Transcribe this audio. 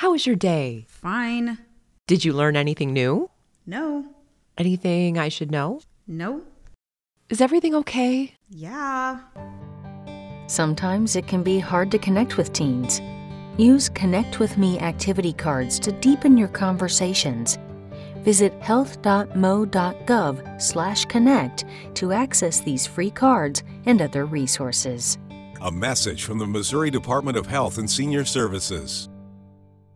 How was your day? Fine. Did you learn anything new? No. Anything I should know? No. Is everything okay? Yeah. Sometimes it can be hard to connect with teens. Use Connect With Me activity cards to deepen your conversations. Visit health.mo.gov/connect to access these free cards and other resources. A message from the Missouri Department of Health and Senior Services.